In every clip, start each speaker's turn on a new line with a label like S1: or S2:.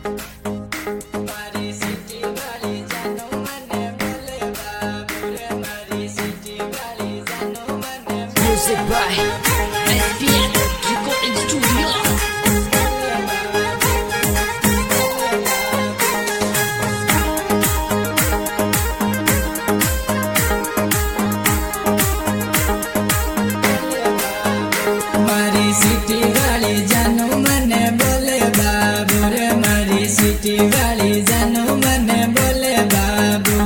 S1: Music by SPN Recording Studio.
S2: मारी city वाली जानू मने बोले बाबू रे, मारी सिटी वाली जानू मने बोले बाबू।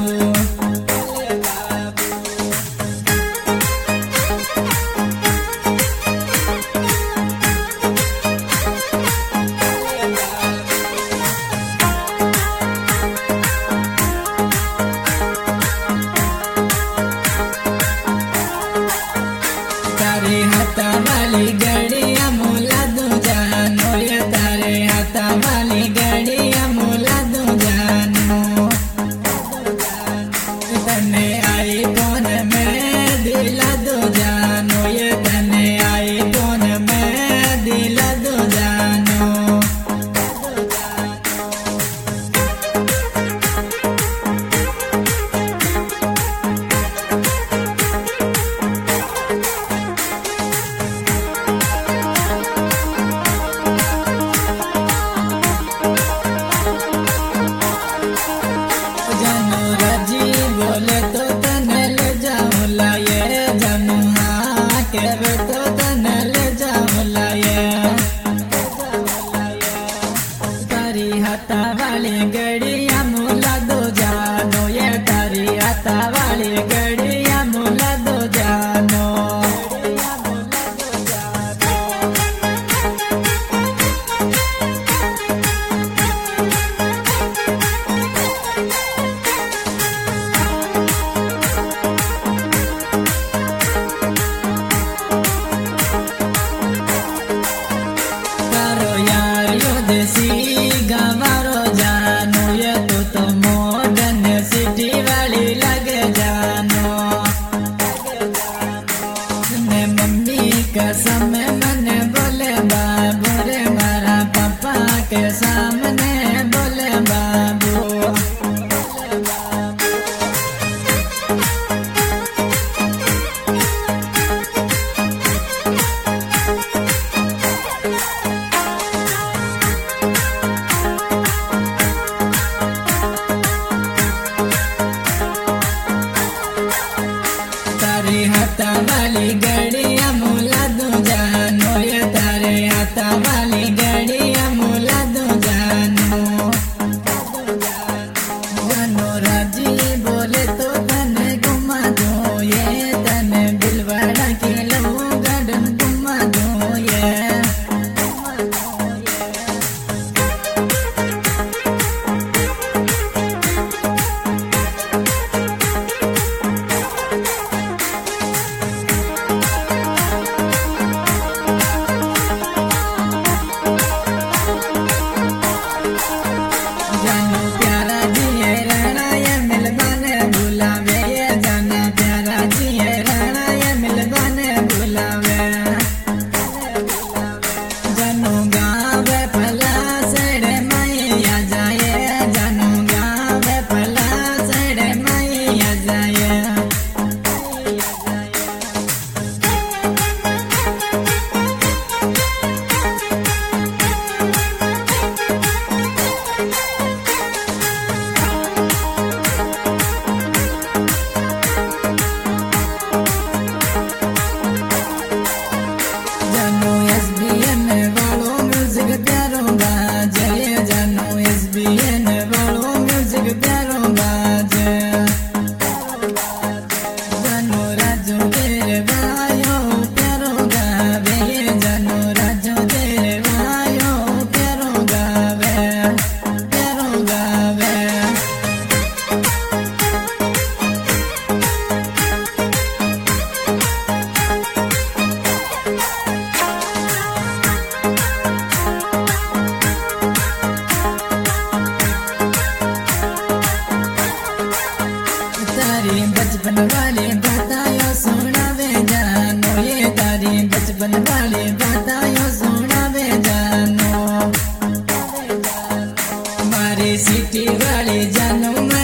S2: तारे हाथा वाली गड़िया मोला दो जानो, ये तारे हाथा वाली गड़िया मोला दो जानो। तने आई फोन में दिला दो जानो, ये तने आई फोन में दिला दो जानो। जानू राजी बोले तो तने ले जाऊं लाये, जानू हाँ करे तो तने ले जाऊं लाये। तारी हाथा वाली गड़िया मोला दो जानो, ये तारी हाथा वाली गड़िया मोला दो जानो। तारो यार यो देसी गवारो जानो, ये तो मॉडर्न सिटी वाली लगे जानो। ने मम्मी कसम मने बोले बाबू रे, मारा पापा के सामने बोले बाबू। तारे हाथा वाली गड़िया मोला दो जानो, ये तारे हाथा वाली गड़िया मोला दो जानो। जानो राजी बोले तो तने घुमा दो, ये तने बिलवाड़ा के लो गार्डन घुमा दो ये। जानू प्यारा जी है राणा ये मिलवाने बुलावे, ये जाना प्यारा जी है राणा ये मिलवाने बुलावे। जानू गाँव फला सड़े मैया जाए, जानू गाँव फला सड़े मैया जाए। जानू SBN वालों म्यूजिक प्यारों बाजे, जानू SBN वालों म्यूजिक प्यारों बाजे। जानू राजू तेरे भाइयों प्यारों गावे, जानू राजू तेरे भाइयों प्यारों गावे, प्यारों गावे। तारी बचपन वाली बतायो सुनावे जानो, ये तारी बचपन वाली बतायो सुनावे जानो। મારી સિટી વાળી જાનું